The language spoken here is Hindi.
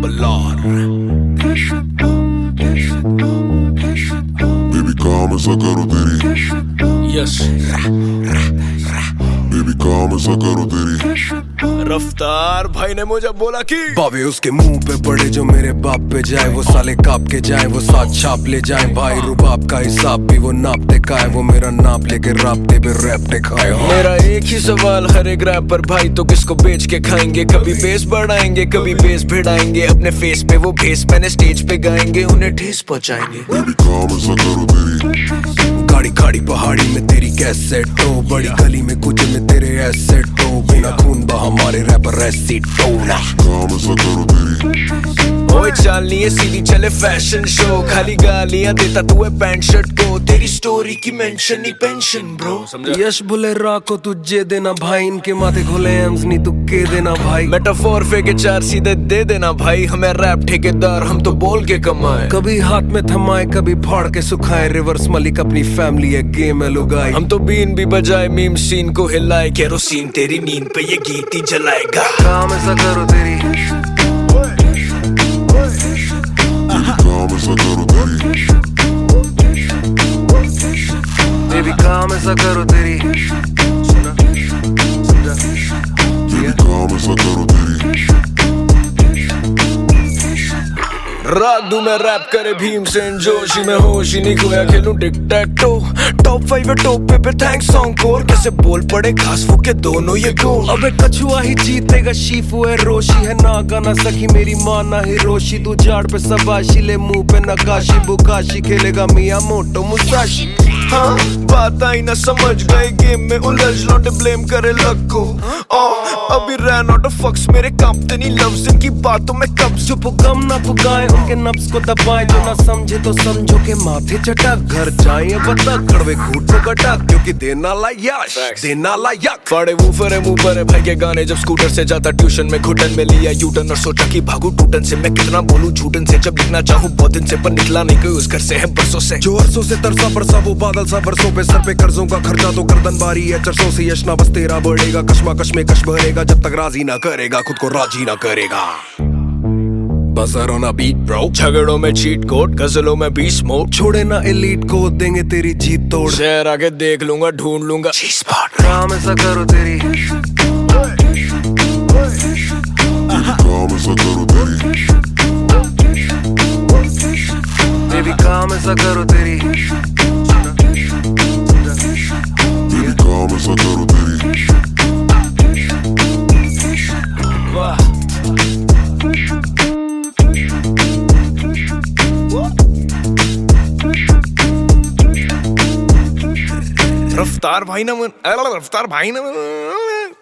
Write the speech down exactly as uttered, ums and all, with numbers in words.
Lord. Baby काम ऐसा करो तेरी Yes. Baby काम ऐसा करो तेरी रफ्तार भाई ने मुझे बोला कि बाबे उसके मुंह पे पड़े जो मेरे बाप पे जाए, वो साले काप के जाए, वो साथ छाप ले जाए। भाई रुबाब का हिसाब भी वो नापते का है, वो मेरा नाप लेके रापते पे रैपटे खाए। मेरा एक ही सवाल हर एक रैपर भाई, तो किसको बेच के खाएंगे? कभी बेस बढ़ाएंगे, कभी बेस भिड़ाएंगे, अपने फेस पे वो भेस मैंने स्टेज पे गाएंगे, उन्हें ठेस पहुंचाएंगे। Baby काम ऐसा करो तेरी गाड़ी खाड़ी पहाड़ी में तेरी कैसेट हो, बड़ी गली में कुछ में तेरे एसेट हो, बिना खून बहा हमारे रैपर एसिड टोना। काम ऐसा करो तेरी ओए चाल नहीं है सीधी चले फैशन शो, खाली गालियां देता तू है पैंट शर्ट को, तेरी स्टोरी की मेंशन नहीं पेंशन ब्रो। यश बुले राको तुझे देना भाई, इनके माथे खोले एम्स नहीं तू के देना भाई। मेटाफोर फेंके चार सीधे दे देना भाई, हमें रैप ठेकेदार हम तो बोल के कमाए। कभी हाथ में थमाए कभी फाड़ के सुखाए, रिवर्स मलिक अपनी फैमिली है गेम है लुगाई। हम तो बीन भी बजाए मीम सीन को हिलाए, केरोसिन तेरी नींद पे ये गीत ही जलाएगा। काम ऐसा करो तेरी काम ऐसा करो तेरी बेबी, काम ऐसा करो तेरी Baby काम ऐसा करो तेरी रात दूं मैं रैप करे भीमसेन जोशी में, होश ही नहीं खोया खेलूं tic tac toe. Top five है टॉप पे पे थैंक्स सॉन्ग कोर, कैसे बोल पड़े घास फूक के दोनों ये गोल। अबे कछुआ ही जीतेगा शीफू है रोशी है ना गाना सखी मेरी माँ ना हिरोशी, तू झाड़ पे सबाशी ले मुंह पे नकाशी बुकाशी, खेलेगा मियां मोटो मुसाशी। हाँ बात आई ना समझ गए गेम में उलझ लौटे ब्लेम करे लग को। अभी रैन आउट ऑफ फक्स मेरे कांपते नहीं लफ्ज, इनकी बातों में कब जो पुगम ना पुगाए उनके नफ्स को दबाए, जो ना समझे तो समझो के माथे चटक, घर जाए बता कड़वे घूट को कटक, क्योंकि देना लायक देना लायक। फाड़े वूफर है मुंह पर है भाई के गाने, जब स्कूटर से जाता ट्यूशन में घुटन में लिया यूटर्न और सोचा कि भागू टूटन से, मैं कितना बोलूं झूठन से, जब लिखना चाहूं बहुत दिन से पर निकला नहीं कोई उस घर से है बरसों से। जो अरसों से तरसा बरसा वो बादल सा बरसों पे, सर पे कर्जों का खर्चा तो गर्दन बारी है चरसों से, यश ना बस तेरा बढ़ेगा, कश्मा कश्मे कश भरेगा, जब तक राजी ना करेगा खुद को राजी ना करेगा। Buzzer on a beat bro, झगड़ों में चीट कोड, गजलों में बीस मोड, छोड़े ना एलीट को देंगे तेरी जीत तोड़। शहर आके देख लूंगा ढूंढ लूंगा काम ऐसा करो तेरी काम ऐसा करो तेरी बेबी, काम ऐसा करो तेरी Baby काम ऐसा करो तेरी वाह। रफ्तार भाई ना मन रफ्तार भाई ना मन